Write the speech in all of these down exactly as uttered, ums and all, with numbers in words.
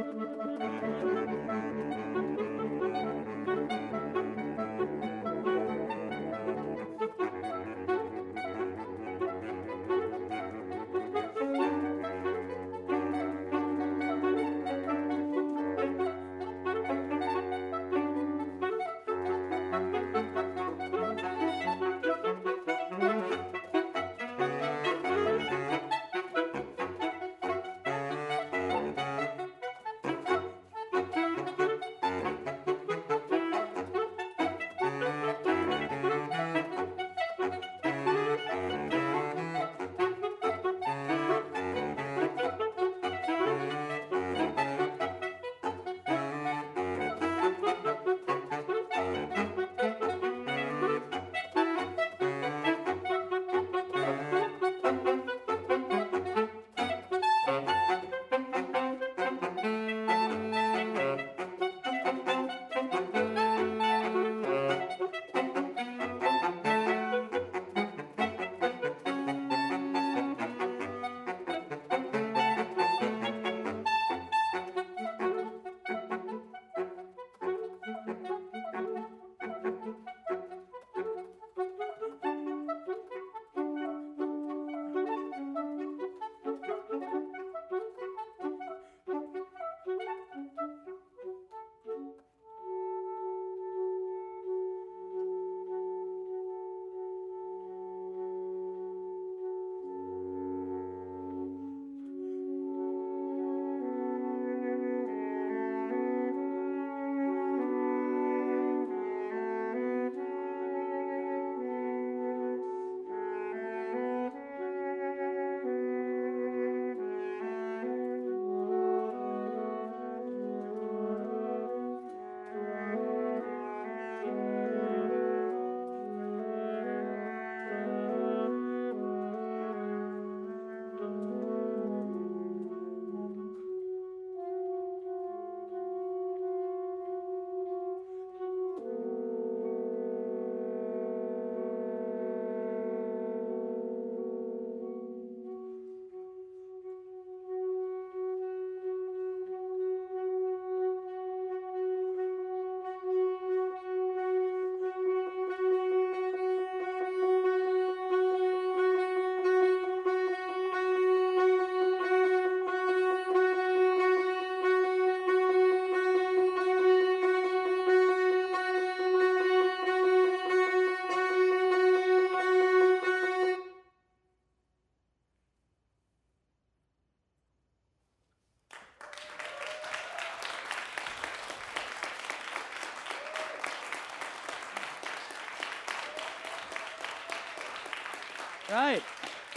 Right.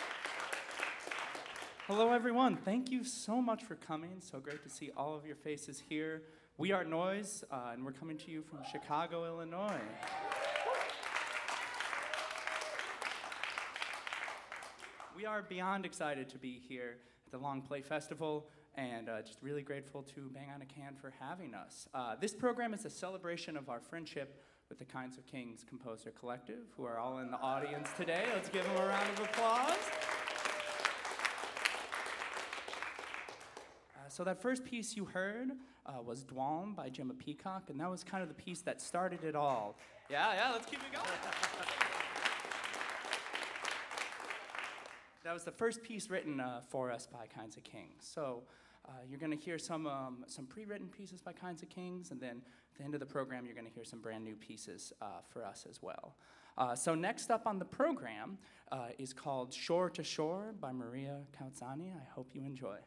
Hello, everyone. Thank you so much for coming. So great to see all of your faces here. We are Noise, uh, and we're coming to you from Chicago, Illinois. We are beyond excited to be here at the Long Play Festival, and uh, just really grateful to Bang on a Can for having us. Uh, this program is a celebration of our friendship with the Kinds of Kings Composer Collective, who are all in the audience today. Let's give them a round of applause. Uh, so that first piece you heard uh, was Dwalm by Gemma Peacock, and that was kind of the piece that started it all. Yeah, yeah, let's keep it going. That was the first piece written uh, for us by Kinds of Kings. So uh, you're going to hear some um, some pre-written pieces by Kinds of Kings, and then at the end of the program, you're going to hear some brand new pieces uh, for us as well. Uh, so next up on the program uh, is called Shore to Shore by Maria Kautsani. I hope you enjoy.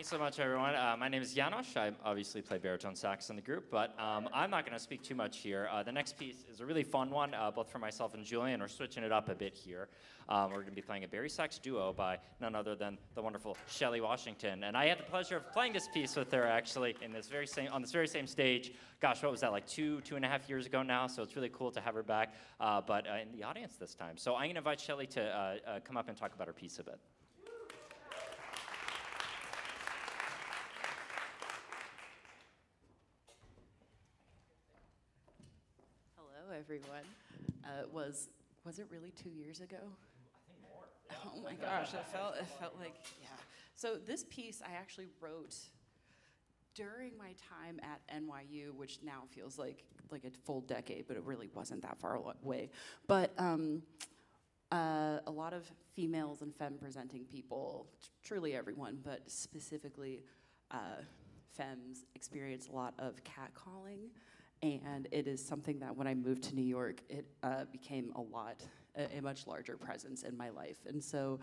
Thanks so much, everyone. Uh, my name is Janos. I obviously play baritone sax in the group, but um, I'm not going to speak too much here. Uh, the next piece is a really fun one, uh, both for myself and Julian. We're switching it up a bit here. Um, we're going to be playing a bari sax duo by none other than the wonderful Shelley Washington. And I had the pleasure of playing this piece with her, actually, in this very same on this very same stage. Gosh, what was that, like two, two and a half years ago now? So it's really cool to have her back, uh, but uh, in the audience this time. So I'm going to invite Shelley to uh, uh, come up and talk about her piece a bit. Everyone. Uh, was was it really two years ago? I think more. Yeah. Oh my gosh, it felt it felt like yeah. So this piece I actually wrote during my time at N Y U, which now feels like like a full decade, but it really wasn't that far away. But um, uh, a lot of females and femme presenting people, t- truly everyone, but specifically uh, femmes, experience a lot of catcalling. And it is something that when I moved to New York, it uh, became a lot, a, a much larger presence in my life. And so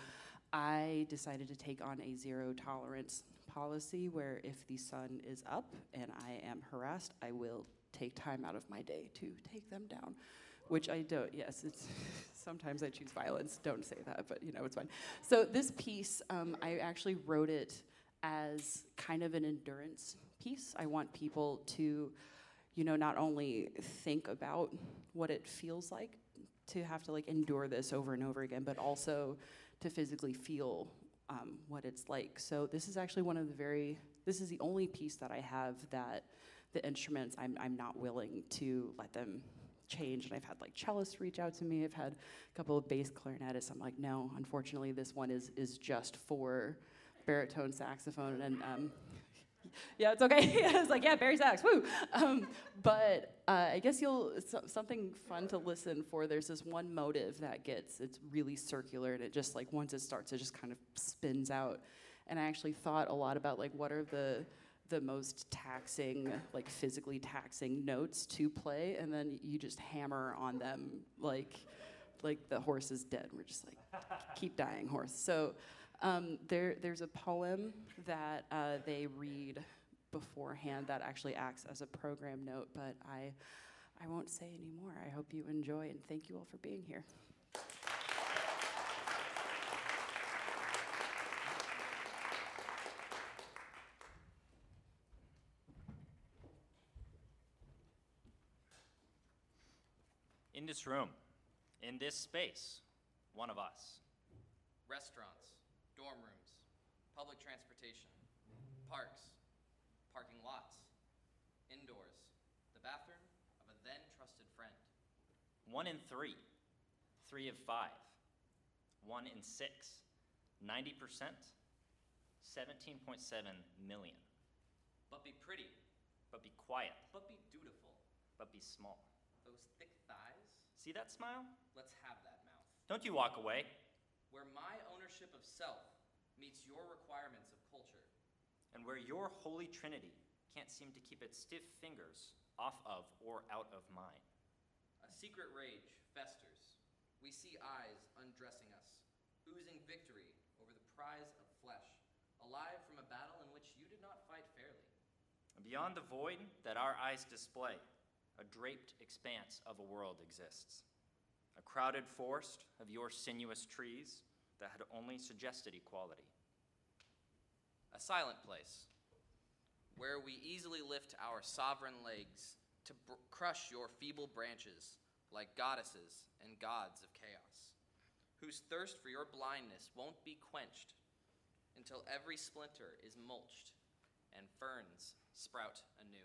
I decided to take on a zero tolerance policy where if the sun is up and I am harassed, I will take time out of my day to take them down, which I don't. Yes, it's sometimes I choose violence. Don't say that, but you know, it's fine. So this piece, um, I actually wrote it as kind of an endurance piece. I want people to, you know, not only think about what it feels like to have to like endure this over and over again, but also to physically feel um, what it's like. So this is actually one of the very, this is the only piece that I have that the instruments, I'm, I'm not willing to let them change. And I've had like cellists reach out to me. I've had a couple of bass clarinetists. I'm like, no, unfortunately this one is, is just for baritone saxophone. And um, yeah, it's okay. I was like, yeah, bari sax, woo. Um, but uh, I guess you'll, so, something fun to listen for. There's this one motive that gets, it's really circular, and it just like, once it starts, it just kind of spins out. And I actually thought a lot about like, what are the, the most taxing, like physically taxing notes to play, and then you just hammer on them like, like the horse is dead. We're just like, keep dying, horse. So. Um, there, there's a poem that uh, they read beforehand that actually acts as a program note, but I, I won't say any more. I hope you enjoy, and thank you all for being here. In this room, in this space, one of us. Restaurants, dorm rooms, public transportation, parks, parking lots, indoors, the bathroom of a then trusted friend. One in three, three of five, one in six, ninety percent, seventeen point seven million. But be pretty, But be quiet, but be dutiful. but be small. Those thick thighs, See that smile? let's have that mouth. Don't you walk away. Where my ownership of self meets your requirements of culture. And where your holy trinity can't seem to keep its stiff fingers off of or out of mine. A secret rage festers. We see eyes undressing us, oozing victory over the prize of flesh, alive from a battle in which you did not fight fairly. And beyond the void that our eyes display, a draped expanse of a world exists. A crowded forest of your sinuous trees that had only suggested equality. A silent place, where we easily lift our sovereign legs to br- crush your feeble branches like goddesses and gods of chaos, whose thirst for your blindness won't be quenched until every splinter is mulched and ferns sprout anew.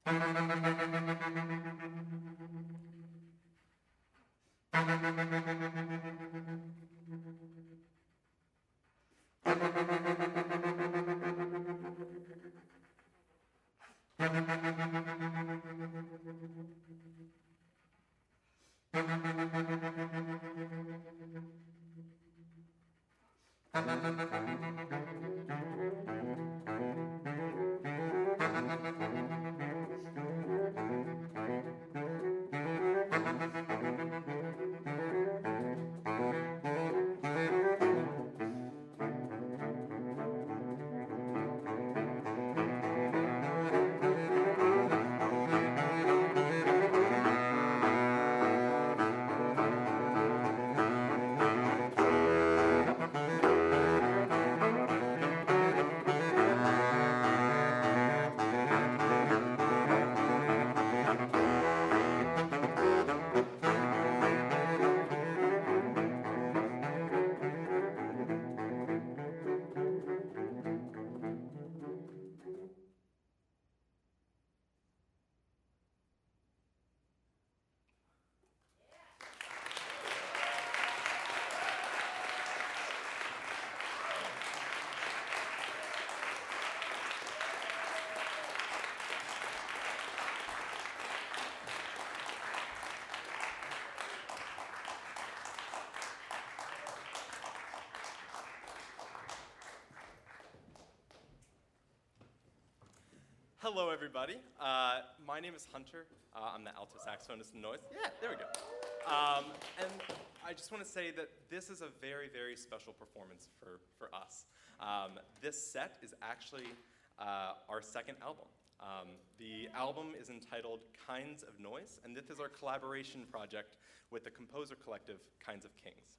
Hello, everybody. Uh, my name is Hunter. Uh, I'm the alto saxophonist in Noise. Yeah, there we go. Um, and I just want to say that this is a very, very special performance for, for us. Um, this set is actually uh, our second album. Um, the album is entitled Kinds of Noise, and this is our collaboration project with the composer collective Kinds of Kings.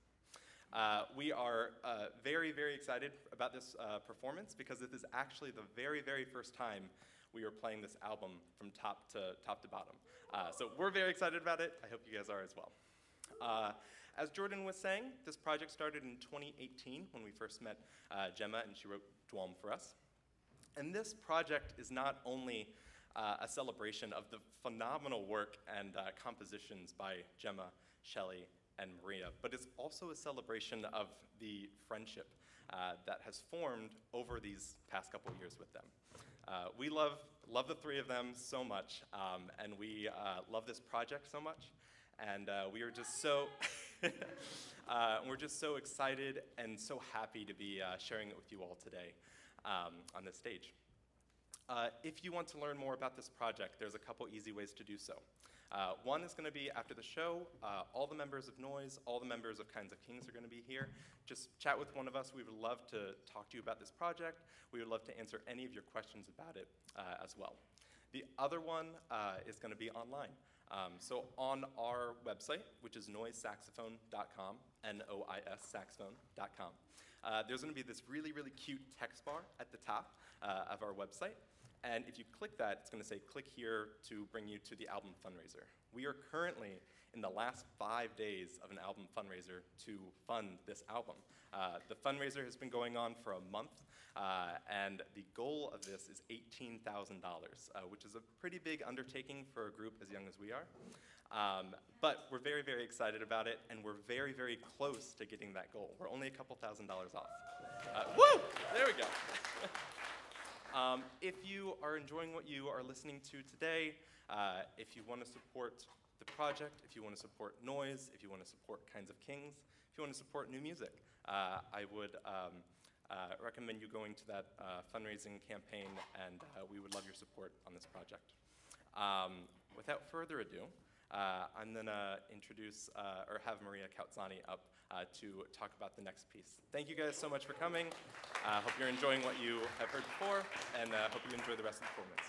Uh, we are uh, very, very excited about this uh, performance because this is actually the very, very first time we are playing this album from top to top to bottom. Uh, so we're very excited about it. I hope you guys are as well. Uh, as Jordan was saying, this project started in twenty eighteen when we first met uh, Gemma, and she wrote Dwalm for us. And this project is not only uh, a celebration of the phenomenal work and uh, compositions by Gemma, Shelley, and Maria, but it's also a celebration of the friendship uh, that has formed over these past couple years with them. Uh, we love, love the three of them so much, um, and we uh, love this project so much, and uh, we are just so, uh, we're just so excited and so happy to be uh, sharing it with you all today um, on this stage. Uh, if you want to learn more about this project, there's a couple easy ways to do so. Uh, one is going to be after the show. Uh, all the members of Noise, all the members of Kinds of Kings are going to be here. Just chat with one of us. We would love to talk to you about this project. We would love to answer any of your questions about it uh, as well. The other one uh, is going to be online. Um, so on our website, which is noise saxophone dot com, N O I S saxophone dot com, uh, there's going to be this really, really cute text bar at the top uh, of our website. And if you click that, it's going to say, click here to bring you to the album fundraiser. We are currently in the last five days of an album fundraiser to fund this album. Uh, the fundraiser has been going on for a month, uh, and the goal of this is eighteen thousand dollars, uh, which is a pretty big undertaking for a group as young as we are. Um, but we're very, very excited about it, and we're very, very close to getting that goal. We're only a couple thousand dollars off. Uh, woo! There we go. Um, if you are enjoying what you are listening to today, uh, if you want to support the project, if you want to support Noise, if you want to support Kinds of Kings, if you want to support new music, uh, I would um, uh, recommend you going to that uh, fundraising campaign, and uh, we would love your support on this project. Um, without further ado, uh, I'm going to introduce uh, or have Maria Kautzani up Uh, to talk about the next piece. Thank you guys so much for coming. I uh, hope you're enjoying what you have heard before, and uh, hope you enjoy the rest of the performance.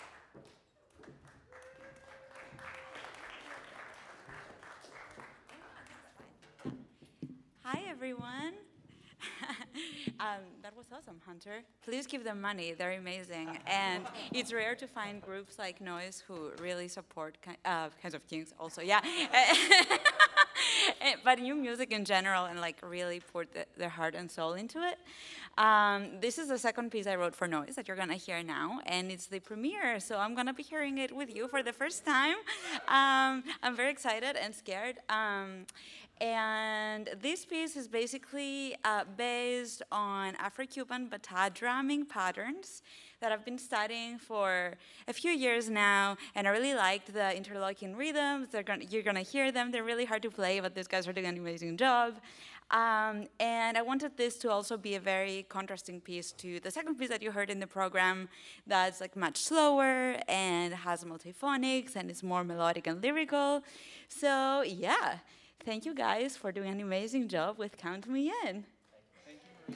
Hi, everyone. um, that was awesome, Hunter. Please give them money. They're amazing. And it's rare to find groups like Noise who really support ki- uh, Kinds of Kings also. Yeah. Eh, but new music in general, and like really put the, their heart and soul into it. Um, this is the second piece I wrote for Noise that you're gonna hear now, and it's the premiere, so I'm gonna be hearing it with you for the first time. Um, I'm very excited and scared. Um, and this piece is basically uh, based on Afro-Cuban bata drumming patterns that I've been studying for a few years now, and I really liked the interlocking rhythms. They're gonna, you're gonna hear them. They're really hard to play, but these guys are doing an amazing job. Um, and I wanted this to also be a very contrasting piece to the second piece that you heard in the program that's like much slower and has multiphonics and is more melodic and lyrical. So yeah, thank you guys for doing an amazing job with Count Me In. Thank you.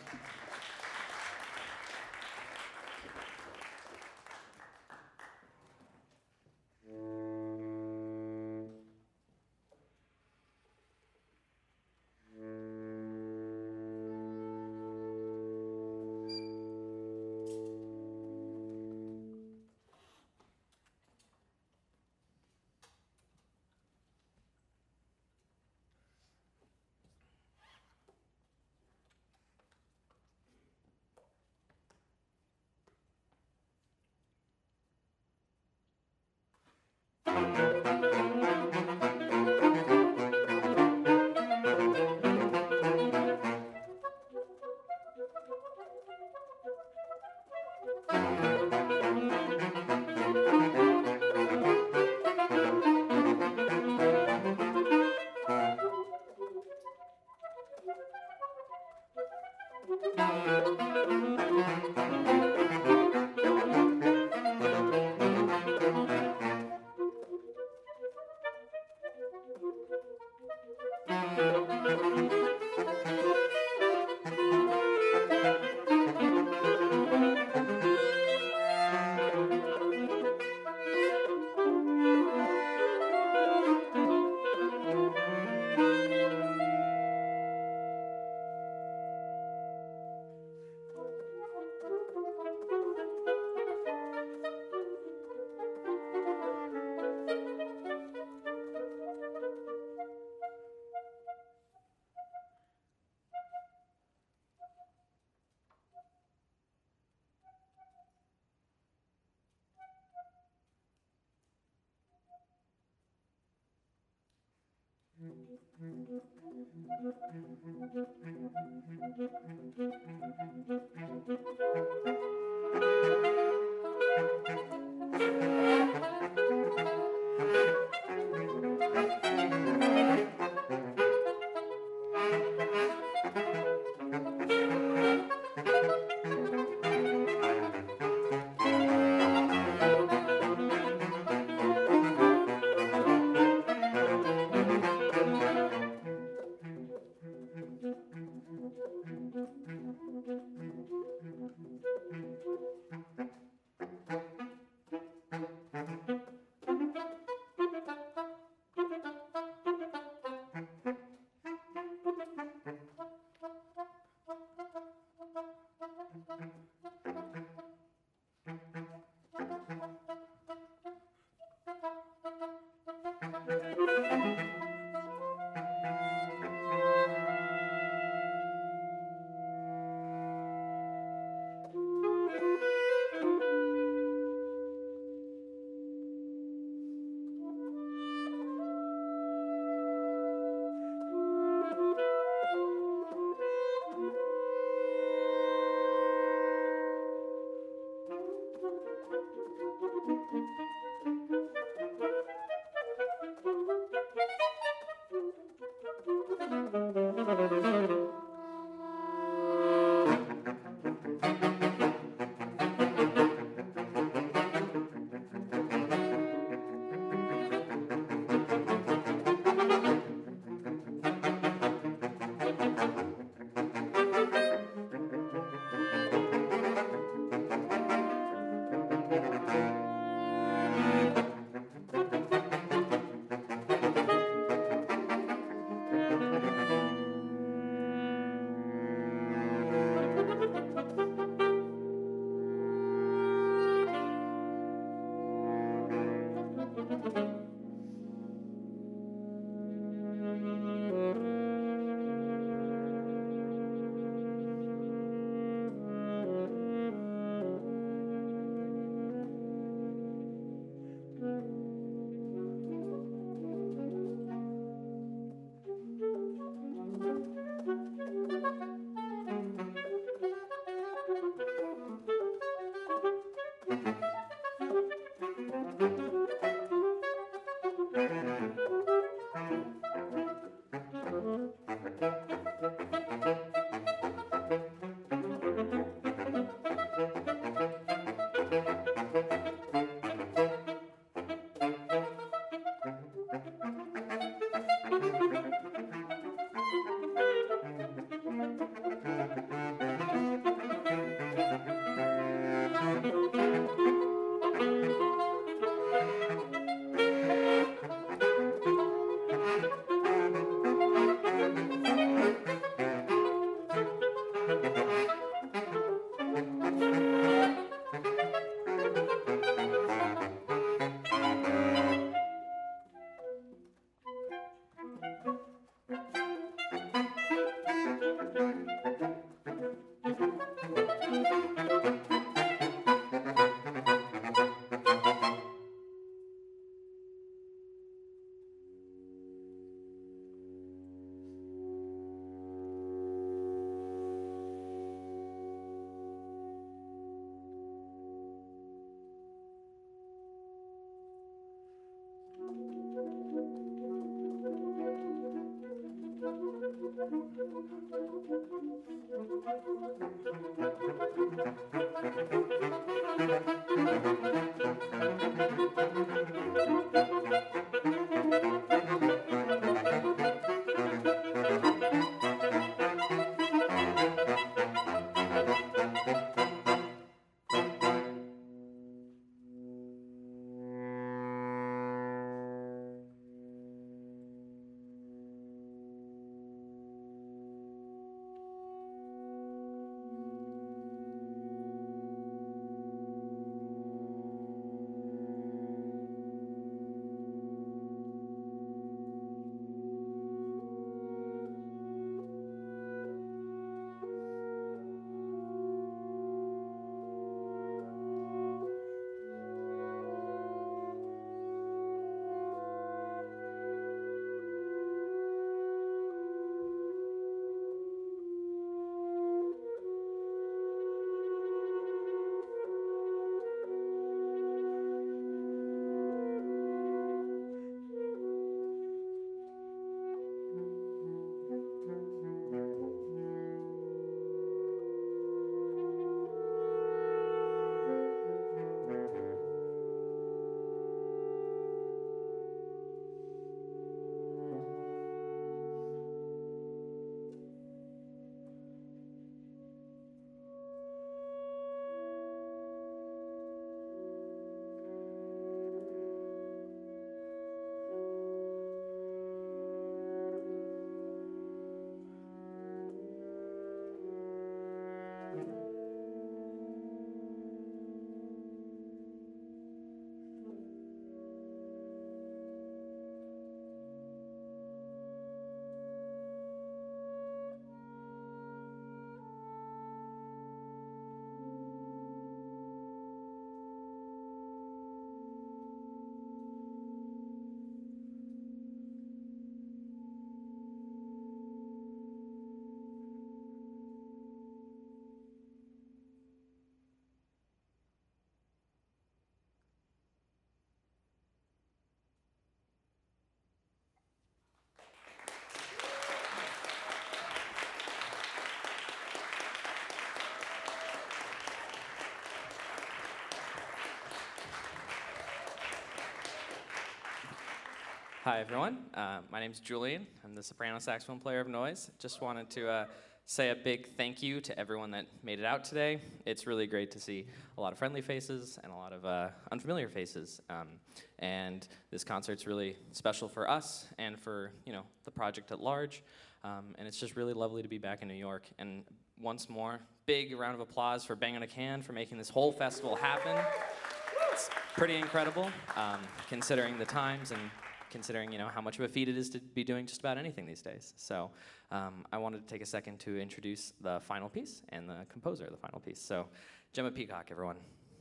Hi, everyone. Uh, my name's Julian. I'm the soprano saxophone player of Noise. Just wanted to uh, say a big thank you to everyone that made it out today. It's really great to see a lot of friendly faces and a lot of uh, unfamiliar faces. Um, and this concert's really special for us and for, you know, the project at large. Um, and it's just really lovely to be back in New York. And once more, big round of applause for Bang on a Can for making this whole festival happen. It's pretty incredible, um, considering the times and considering, you know, how much of a feat it is to be doing just about anything these days. So um, I wanted to take a second to introduce the final piece and the composer of the final piece. So Gemma Peacock, everyone.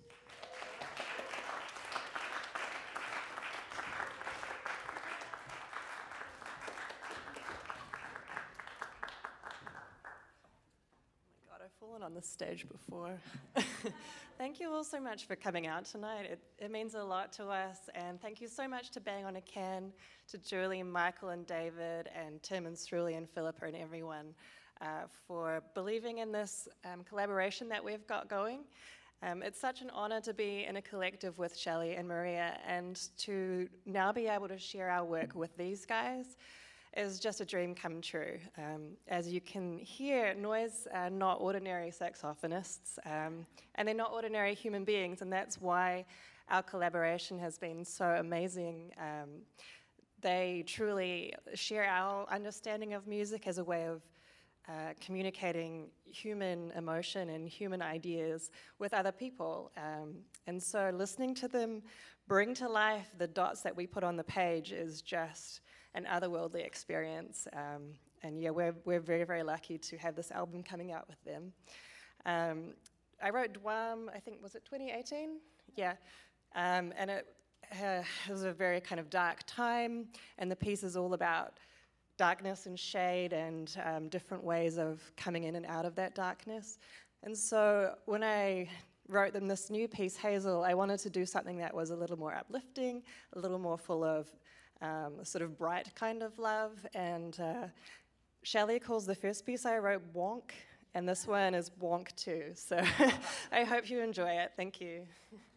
God, I've fallen on this stage before. Thank you all so much for coming out tonight. It, it means a lot to us, and thank you so much to Bang on a Can, to Julie, Michael, and David, and Tim, and Sruli, and Philippa, and everyone uh, for believing in this um, collaboration that we've got going. Um, it's such an honor to be in a collective with Shelley and Maria, and to now be able to share our work with these guys is just a dream come true. Um, as you can hear, Noise are not ordinary saxophonists, um, and they're not ordinary human beings, and that's why our collaboration has been so amazing. Um, they truly share our understanding of music as a way of uh, communicating human emotion and human ideas with other people. Um, and so listening to them bring to life the dots that we put on the page is just an otherworldly experience. Um, and yeah, we're, we're very, very lucky to have this album coming out with them. Um, I wrote Dwam, I think, was it twenty eighteen? Yeah. Um, and it, uh, it was a very kind of dark time, and the piece is all about darkness and shade and um, different ways of coming in and out of that darkness. And so when I wrote them this new piece, Hazel, I wanted to do something that was a little more uplifting, a little more full of Um, a sort of bright kind of love, and uh, Shelley calls the first piece I wrote Wonk, and this one is Wonk too. So I hope you enjoy it. Thank you.